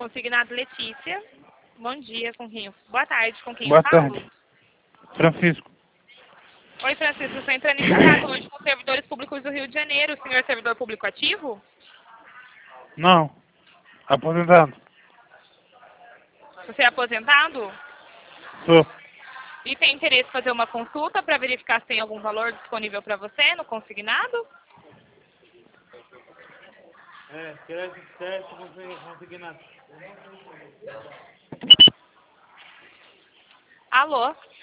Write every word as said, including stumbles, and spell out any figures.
Consignado Letícia. Bom dia, com quem? Boa tarde, com quem Boa eu falo? tarde. Francisco. Oi, Francisco, eu estou entrando em contato hoje com os servidores públicos do Rio de Janeiro. O senhor é servidor público ativo? Não. Aposentado. Você é aposentado? Sou. E tem interesse em fazer uma consulta para verificar se tem algum valor disponível para você no consignado? É, crédito, crédito, consignado. Alô?